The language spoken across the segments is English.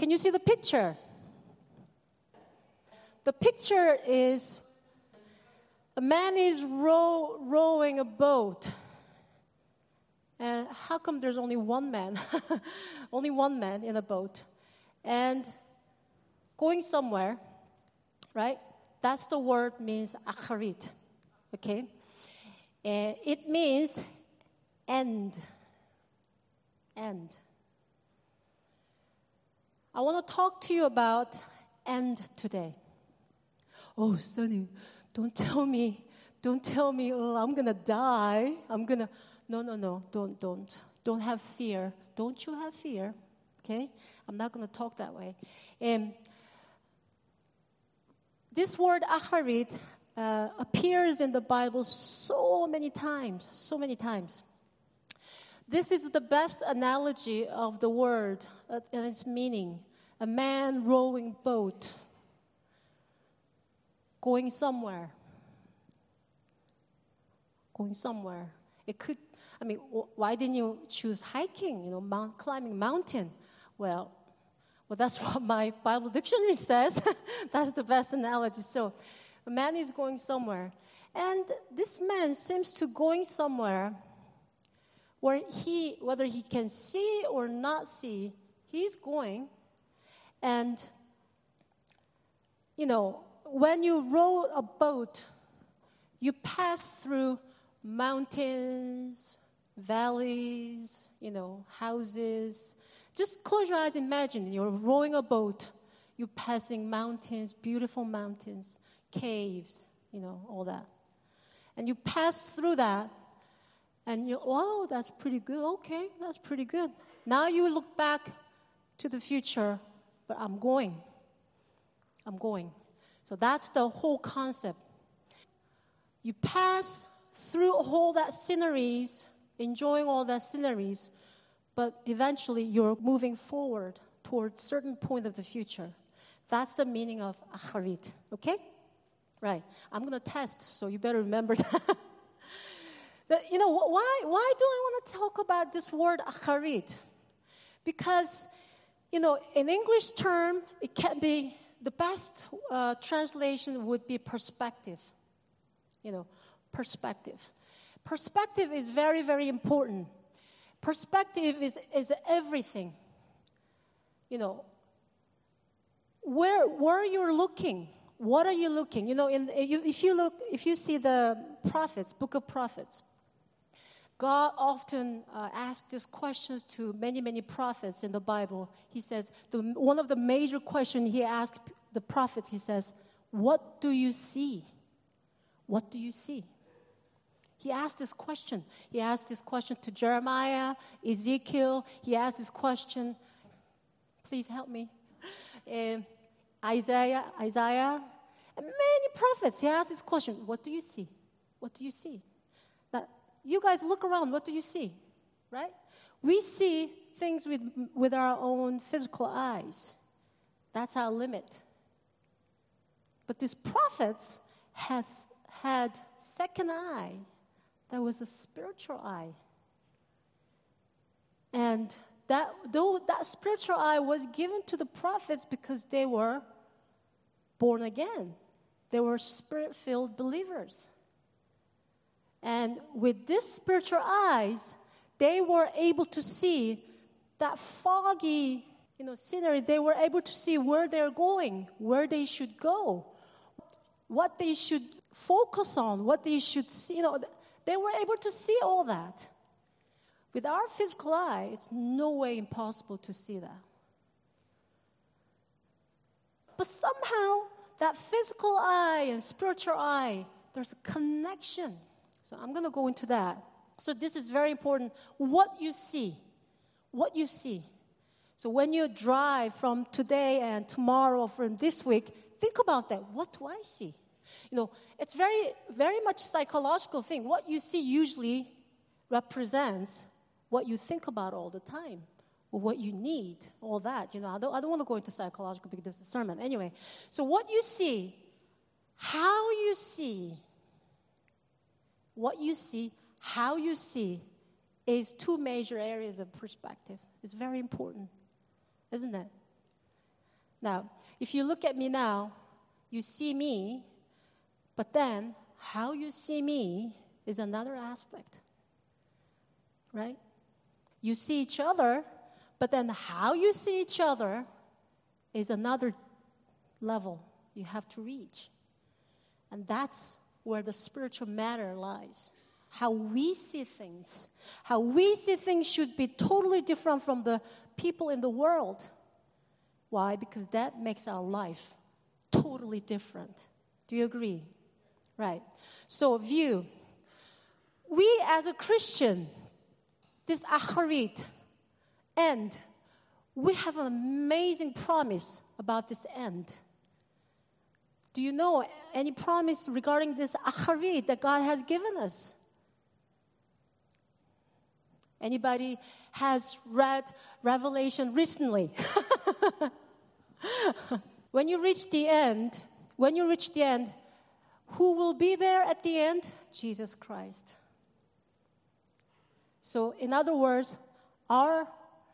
Can you see the picture? The picture is a man is rowing a boat. And how come there's only one man? Only one man in a boat. And going somewhere, right? That's the word means acharit. Okay? And it means end. End. I want to talk to you about end today. Oh, Sunny, don't tell me, oh, I'm going to die. No, don't have fear. Don't you have fear, okay? I'm not going to talk that way. This word acharit appears in the Bible so many times. This is the best analogy of the word and its meaning. A man rowing boat, going somewhere. It could, why didn't you choose hiking, climbing mountain? Well, that's what my Bible dictionary says. That's the best analogy. So, a man is going somewhere. And this man seems to going somewhere where whether he can see or not see, he's going. And, when you row a boat, you pass through mountains, valleys, houses. Just close your eyes, imagine you're rowing a boat, you're passing mountains, beautiful mountains, caves, all that. And you pass through that, and wow, that's pretty good. Okay, that's pretty good. Now you look back to the future, but I'm going. So that's the whole concept. You pass through all that sceneries, enjoying all that sceneries, but eventually you're moving forward towards a certain point of the future. That's the meaning of acharit, okay? Right. I'm going to test, so you better remember that. Why do I want to talk about this word acharit? Because, in English term, it can be, the best translation would be perspective. Perspective. Perspective is very, very important. Perspective is everything. Where you're looking, what are you looking? If you see the prophets, book of prophets, God often asks these questions to many, many prophets in the Bible. He says, one of the major questions he asked the prophets, he says, what do you see? What do you see? He asked this question. He asked this question to Jeremiah, Ezekiel. He asked this question, please help me, Isaiah, and many prophets. He asked this question, what do you see? What do you see? Now, you guys look around, what do you see? Right? We see things with our own physical eyes. That's our limit. But these prophets had second eye. That was a spiritual eye. And that spiritual eye was given to the prophets because they were born again. They were spirit-filled believers. And with these spiritual eyes, they were able to see that foggy, scenery. They were able to see where they're going, where they should go, what they should focus on, what they should see. They were able to see all that. With our physical eye, it's no way impossible to see that. But somehow, that physical eye and spiritual eye, there's a connection. So I'm going to go into that. So this is very important. What you see. So when you drive from today and tomorrow, from this week, think about that. What do I see? It's very, very much psychological thing. What you see usually represents what you think about all the time, or what you need, all that. I don't want to go into psychological because this is a sermon. Anyway, so what you see, how you see, what you see, how you see, is two major areas of perspective. It's very important, isn't it? Now, if you look at me now, you see me, but then how you see me is another aspect, right? You see each other, but then how you see each other is another level you have to reach. And that's where the spiritual matter lies. How we see things. How we see things should be totally different from the people in the world. Why? Because that makes our life totally different. Do you agree? Right. So, view. We as a Christian, this acharit, end, we have an amazing promise about this end. Do you know any promise regarding this acharit that God has given us? Anybody has read Revelation recently? When you reach the end, who will be there at the end? Jesus Christ. So, in other words, our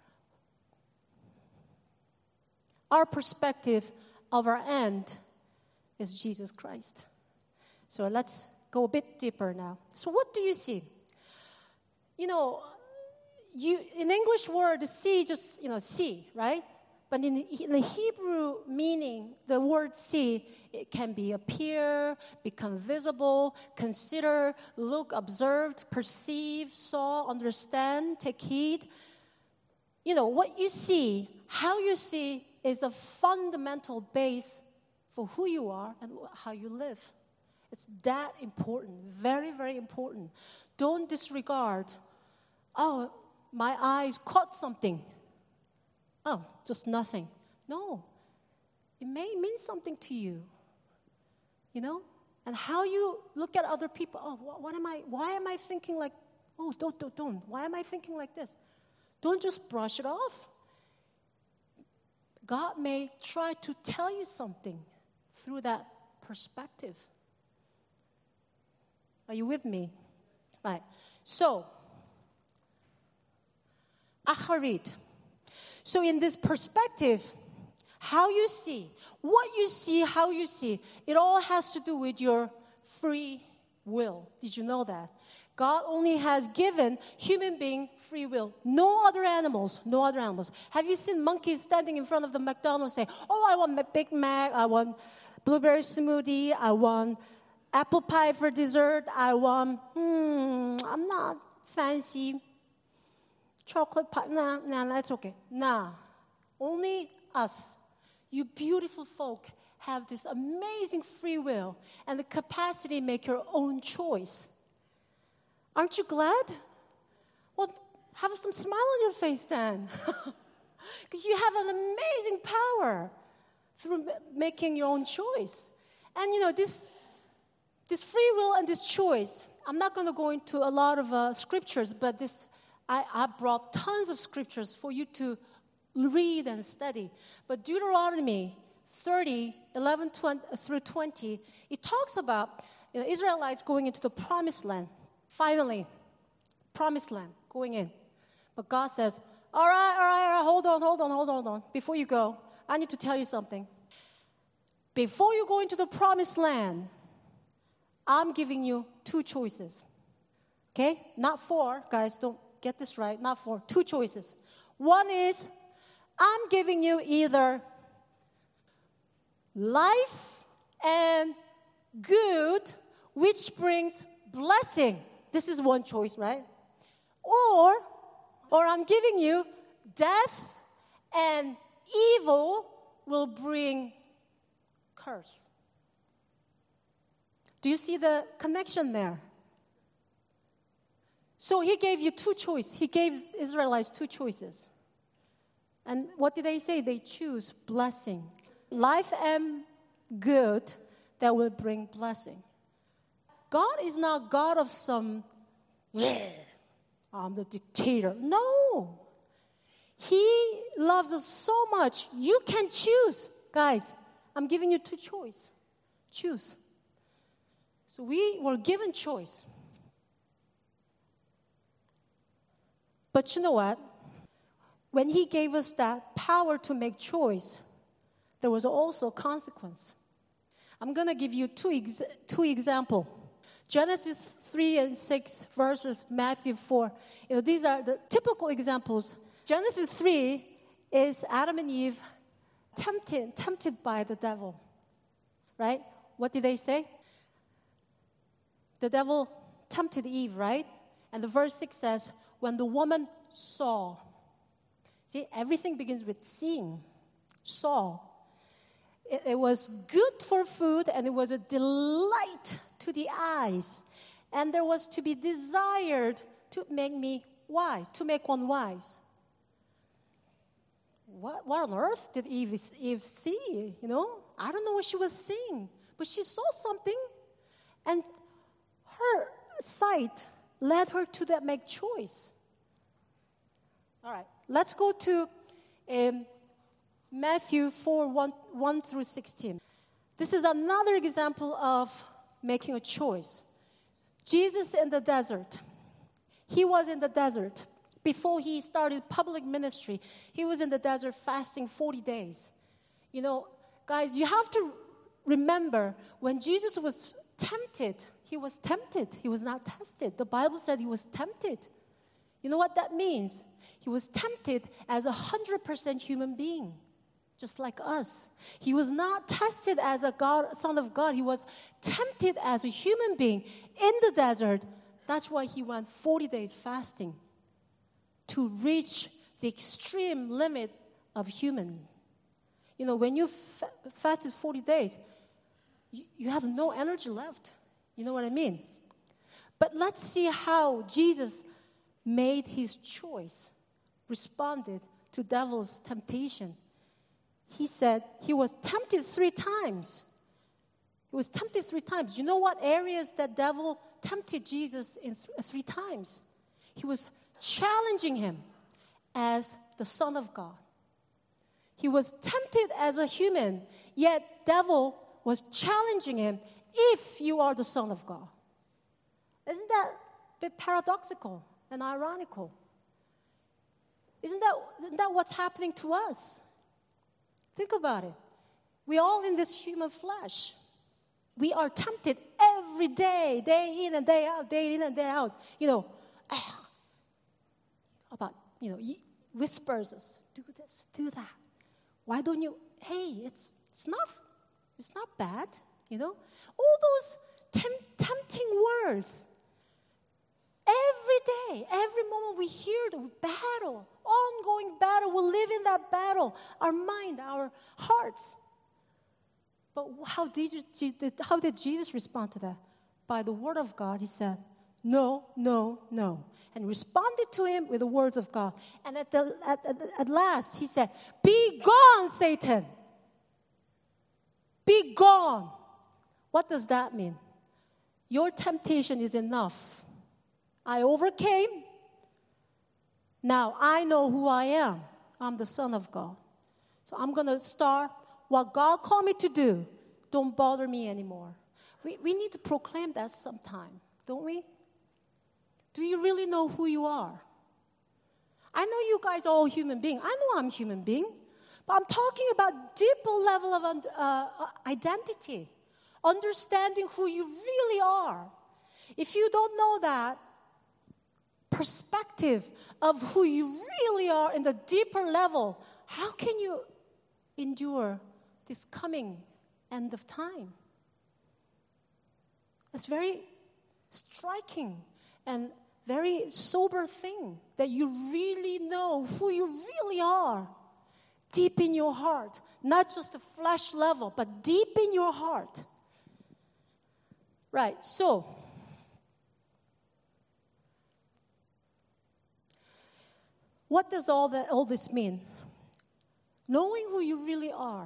perspective of our end is Jesus Christ. So let's go a bit deeper now. So what do you see? You know, in English word, see, just, see, right? But in the Hebrew meaning, the word see, it can be appear, become visible, consider, look, observed, perceive, saw, understand, take heed. You know, what you see, how you see is a fundamental base for who you are and how you live. It's that important, very, very important. Don't disregard, oh, my eyes caught something. Oh, just nothing. No, it may mean something to you, and how you look at other people. Oh, why am I thinking like, oh, don't. Why am I thinking like this? Don't just brush it off. God may try to tell you something through that perspective. Are you with me? Right. So, acharit. So in this perspective, how you see, what you see, how you see, it all has to do with your free will. Did you know that? God only has given human being free will. No other animals. Have you seen monkeys standing in front of the McDonald's saying, oh, I want a Big Mac, I want blueberry smoothie, I want apple pie for dessert, I want, I'm not fancy chocolate pie. Nah, that's okay. Nah, only us, you beautiful folk, have this amazing free will and the capacity to make your own choice. Aren't you glad? Well, have some smile on your face then. Because you have an amazing power through making your own choice. And this free will and this choice, I'm not going to go into a lot of scriptures, but I brought tons of scriptures for you to read and study. But Deuteronomy 30, 11 through 20, it talks about Israelites going into the promised land. Finally, promised land, going in. But God says, all right, hold on. Before you go, I need to tell you something. Before you go into the promised land, I'm giving you two choices. Okay? Not four, guys, don't get this right, not four, two choices. One is, I'm giving you either life and good, which brings blessing. This is one choice, right? Or I'm giving you death and evil will bring curse. Do you see the connection there? So he gave you two choices. He gave Israelites two choices. And what did they say? They choose blessing. Life and good that will bring blessing. God is not God of some, I'm the dictator. No. He loves us so much. You can choose. Guys, I'm giving you two choices. Choose. So we were given choice. But you know what? When he gave us that power to make choice, there was also consequence. I'm going to give you two examples. Genesis 3 and 6 versus Matthew 4. These are the typical examples. Genesis 3 is Adam and Eve tempted by the devil. Right? What did they say? The devil tempted Eve, right? And the verse 6 says, when the woman saw. See, everything begins with seeing. Saw. It was good for food, and it was a delight to the eyes. And there was to be desired to make me wise, to make one wise. What on earth did Eve see? I don't know what she was seeing, but she saw something, and her sight led her to that make choice. All right, let's go to Matthew 4, 1 through 16. This is another example of making a choice. Jesus in the desert. He was in the desert. Before he started public ministry, he was in the desert fasting 40 days. Guys, you have to remember when Jesus was tempted, he was tempted. He was not tested. The Bible said he was tempted. You know what that means? He was tempted as 100% human being, just like us. He was not tested as a Son of God. He was tempted as a human being in the desert. That's why he went 40 days fasting, to reach the extreme limit of human. When you fasted 40 days, you have no energy left. You know what I mean? But let's see how Jesus made his choice, responded to devil's temptation. He said he was tempted 3 times. He was tempted 3 times. You know what areas that devil tempted Jesus in 3 times? He was challenging him as the Son of God. He was tempted as a human, yet devil was challenging him, if you are the Son of God. Isn't that a bit paradoxical and ironical? Isn't that what's happening to us? Think about it. We all in this human flesh. We are tempted every day, day in and day out, day in and day out. Whispers us, do this, do that. Why don't you? Hey, it's not bad. All those tempting words. Every day, every moment we hear the battle, ongoing battle. We live in that battle. Our mind, our hearts. But how did Jesus respond to that? By the word of God, he said, no, no, no. And responded to him with the words of God. And at last, he said, be gone, Satan. Be gone. What does that mean? Your temptation is enough. I overcame. Now I know who I am. I'm the Son of God. So I'm going to start what God called me to do. Don't bother me anymore. We need to proclaim that sometime, don't we? Do you really know who you are? I know you guys are all human beings. I know I'm a human being. But I'm talking about deeper level of identity. Understanding who you really are. If you don't know that perspective of who you really are in the deeper level, how can you endure this coming end of time? It's very striking and very sober thing that you really know who you really are deep in your heart. Not just the flesh level, but deep in your heart. Right, so what does all this mean? Knowing who you really are.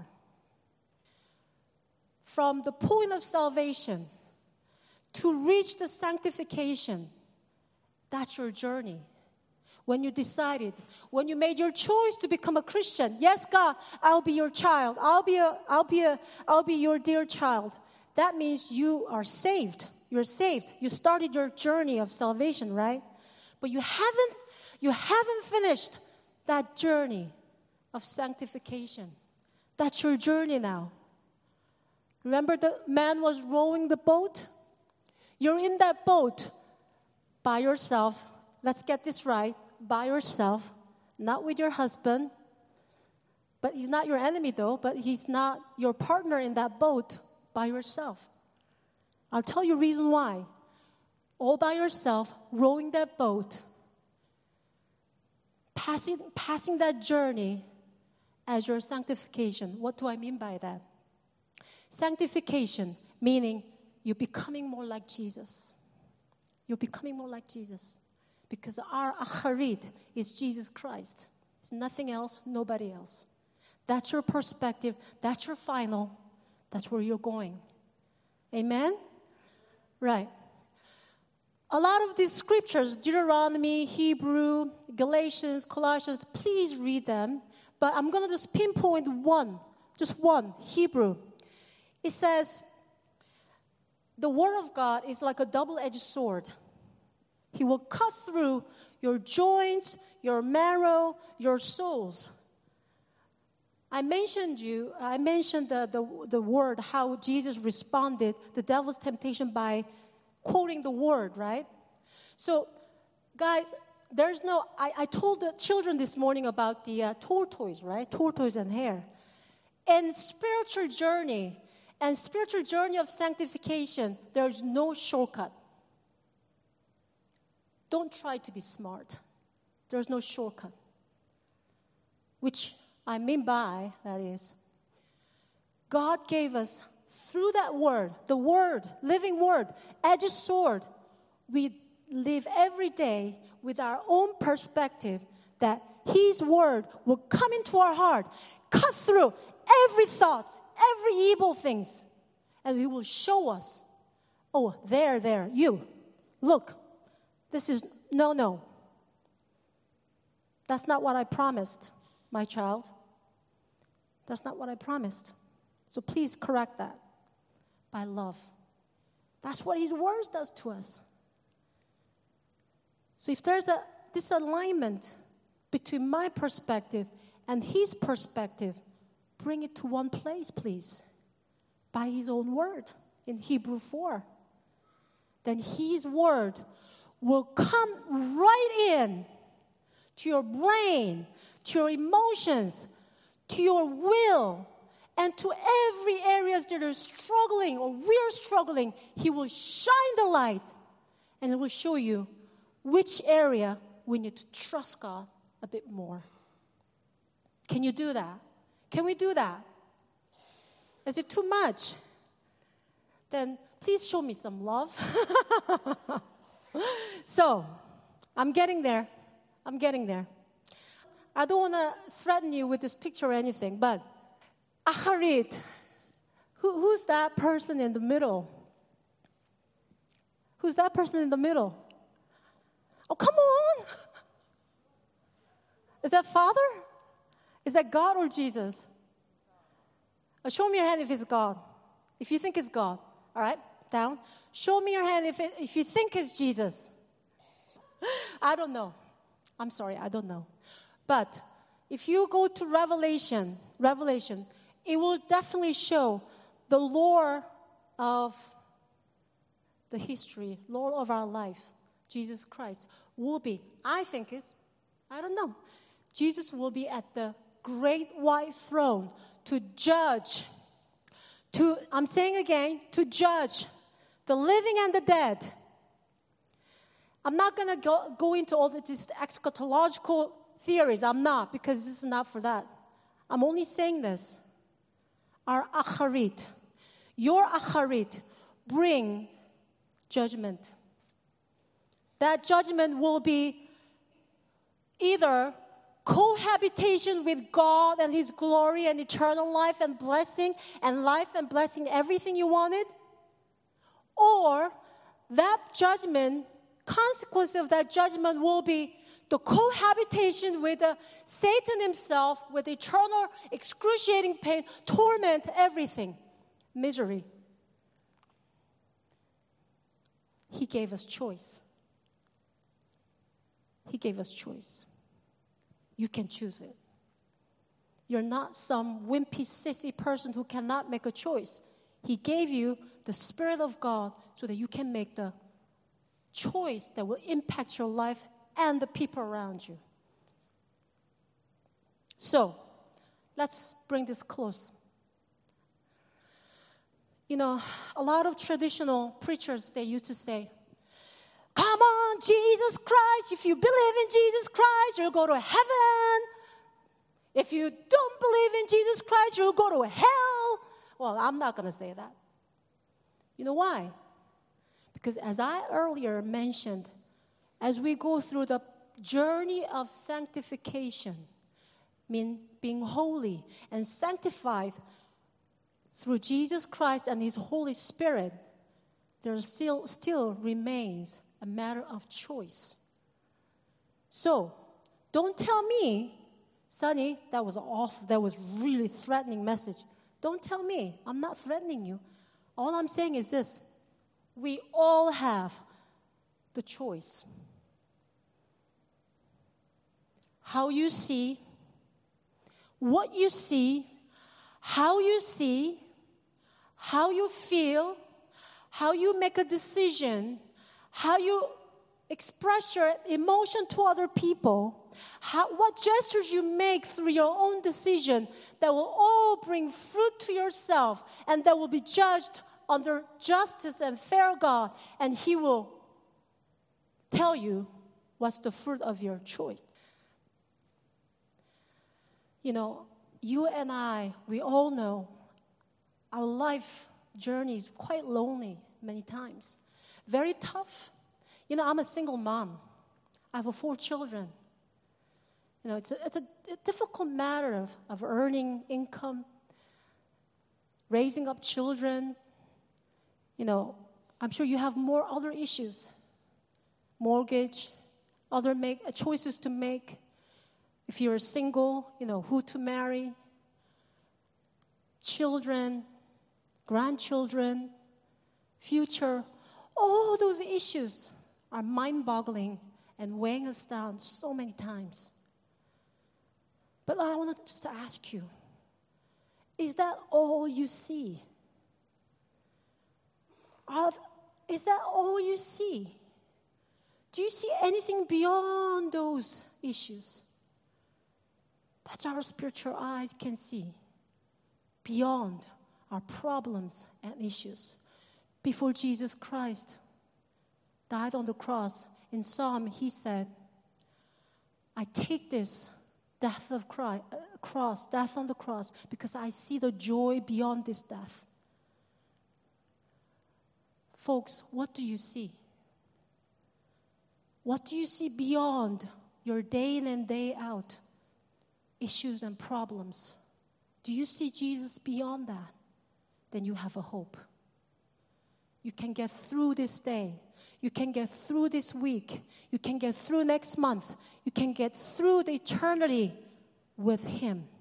From the point of salvation to reach the sanctification, that's your journey. When you decided, when you made your choice to become a Christian, yes, God, I'll be your child. I'll be your dear child. That means you are saved. You're saved. You started your journey of salvation, right? But you haven't finished that journey of sanctification. That's your journey now. Remember the man was rowing the boat? You're in that boat by yourself. Let's get this right. By yourself, not with your husband. But he's not your enemy though, but he's not your partner in that boat by yourself. I'll tell you reason why. All by yourself, rowing that boat, passing that journey as your sanctification. What do I mean by that? Sanctification, meaning you're becoming more like Jesus. You're becoming more like Jesus. Because our acharit is Jesus Christ. It's nothing else, nobody else. That's your perspective. That's your final. That's where you're going. Amen? Right. A lot of these scriptures, Deuteronomy, Hebrew, Galatians, Colossians, please read them. But I'm going to just pinpoint just one, Hebrew. It says, the Word of God is like a double-edged sword. He will cut through your joints, your marrow, your souls. I mentioned the word, how Jesus responded to the devil's temptation by quoting the word, right? So, guys, I told the children this morning about the tortoise, right? Tortoise and hare. And spiritual journey of sanctification, there's no shortcut. Don't try to be smart. There's no shortcut. Which I mean by that is, God gave us, through that word, the word, living word, edged sword, we live every day with our own perspective that His word will come into our heart, cut through every thought, every evil things, and He will show us, oh, there, you, look, this is, no. That's not what I promised, my child. That's not what I promised. So please correct that by love. That's what His word does to us. So if there's a disalignment between my perspective and His perspective, bring it to one place, please, by His own word in Hebrew 4. Then His word will come right in to your brain, to your emotions, to your will, and to every areas that are struggling or we're struggling. He will shine the light, and it will show you which area we need to trust God a bit more. Can you do that? Can we do that? Is it too much? Then please show me some love. So, I'm getting there. I don't want to threaten you with this picture or anything, but acharit, who's that person in the middle? Who's that person in the middle? Oh, come on. Is that Father? Is that God or Jesus? Show me your hand if it's God. If you think it's God. All right, down. Show me your hand if you think it's Jesus. I don't know. I'm sorry, I don't know. But if you go to Revelation, it will definitely show the lore of the history, lore of our life. Jesus Christ will be, I don't know. Jesus will be at the great white throne to judge, I'm saying again, to judge the living and the dead. I'm not going to go into all these eschatological theories. I'm not, because this is not for that. I'm only saying this. Our acharit, your acharit, bring judgment. That judgment will be either cohabitation with God and His glory and eternal life and blessing, everything you wanted, or that judgment, consequence of that judgment will be the cohabitation with Satan himself, with eternal excruciating pain, torment, everything, misery. He gave us choice. He gave us choice. You can choose it. You're not some wimpy, sissy person who cannot make a choice. He gave you the Spirit of God so that you can make the choice that will impact your life and the people around you. So, let's bring this close. You know, a lot of traditional preachers, they used to say, come on, Jesus Christ, if you believe in Jesus Christ, you'll go to heaven. If you don't believe in Jesus Christ, you'll go to hell. Well, I'm not going to say that. You know why? Because as I earlier mentioned, as we go through the journey of sanctification, mean being holy and sanctified through Jesus Christ and His Holy Spirit, there still remains a matter of choice. So, don't tell me, Sonny, that was awful, that was really threatening message. Don't tell me, I'm not threatening you. All I'm saying is this, we all have the choice. How you see, what you see, how you see, how you feel, how you make a decision, how you express your emotion to other people, what gestures you make through your own decision that will all bring fruit to yourself and that will be judged under justice and fair God, and He will tell you what's the fruit of your choice. You know, you and I, we all know our life journey is quite lonely many times. Very tough. You know, I'm a single mom. I have 4 children. You know, it's a difficult matter of earning income, raising up children. You know, I'm sure you have more other issues. Mortgage, other choices to make. If you're single, you know, who to marry. Children, grandchildren, future. All those issues are mind-boggling and weighing us down so many times. But I want to just ask you, is that all you see? Is that all you see? Do you see anything beyond those issues? That's our spiritual eyes can see. Beyond our problems and issues. Before Jesus Christ died on the cross, in Psalm, He said, I take this death on the cross, because I see the joy beyond this death. Folks, what do you see? What do you see beyond your day in and day out issues and problems? Do you see Jesus beyond that? Then you have a hope. You can get through this day. You can get through this week. You can get through next month. You can get through the eternity with Him.